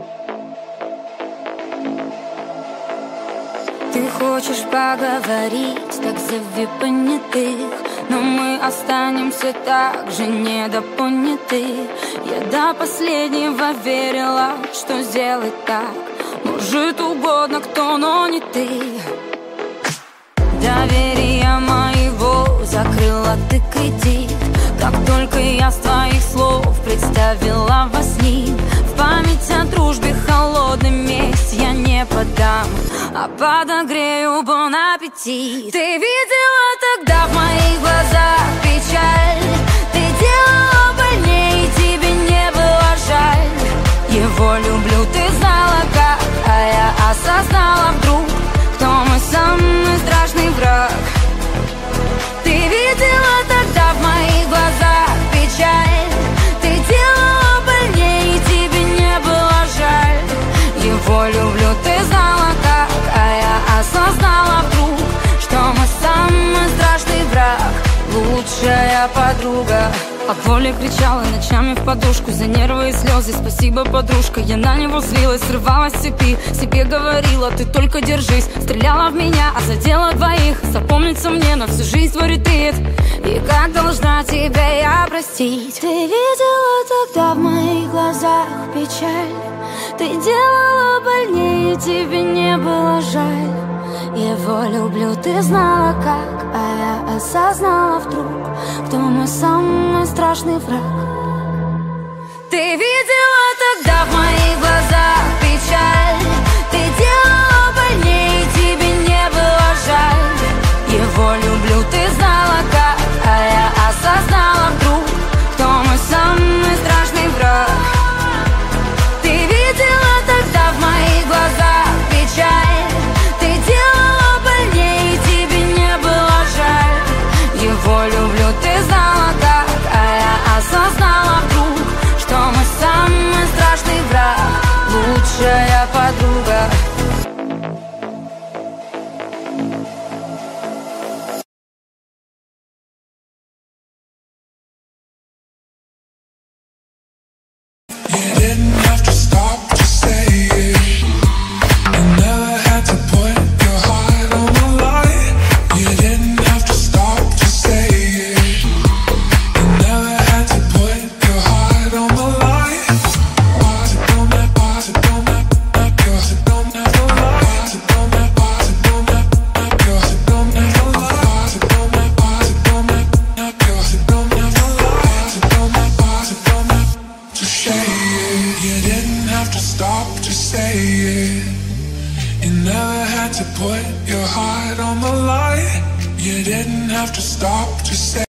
Ты хочешь поговорить, так зови понятых, но мы останемся так же недопоняты. Я до последнего верила, что сделать так может угодно кто, но не ты. Доверия моего закрыла ты кредит, как только я с твоих слов представила вас с ним. В память о дружбе холодный месть я не подам, а подогрею бон аппетит. Ты видела тогда в моих глазах печаль, ты делала больнее, тебе не было жаль. Его люблю, ты знала как, а я осознала вдруг, кто мой самый страшный враг. Ты видела тогда в моих глазах печаль, ты делала больнее, тебе не было жаль. Его люблю, ты знала как, а я осознала вдруг, что мой самый страшный враг, лучшая подруга. От боли кричала ночами в подушку, за нервы и слезы спасибо, подружка. Я на него злилась, срывалась с цепи, себе говорила, ты только держись. Стреляла в меня, а задела двоих, запомнится мне на всю жизнь твой ретрит. И как должна тебя я простить? Ты видела тогда в моих глазах печаль, ты делала больнее, тебе не было жаль. Его люблю, ты знала как, а я осознала вдруг, кто мой самый страшный враг. Ты видела тогда в моих глазах печаль, ты делала больнее, тебе не было жаль. Его люблю, ты знала как, а я осознала вдруг, кто мой самый страшный враг. Ты видела тогда в моих глазах печаль, ты делала больнее, тебе не было жаль. Его люблю, ты знала как, а я осознала вдруг, что мой самый страшный враг, лучшая подруга. You didn't have to stop to say it. You never had to put your heart on the line. You didn't have to stop to say it. You never had to put your heart on the line. Pause it, don't have, pause it, don't have, pause it, don't have the line. Pause it, don't have, pause it, don't have, pause it, don't have the line. Pause it, don't have, pause it, don't have, pause it, don't have the line. Pause it, don't have, pause it, don't have to say it. You didn't have to stop to say it. You never had to put your heart on the line. You didn't have to stop to say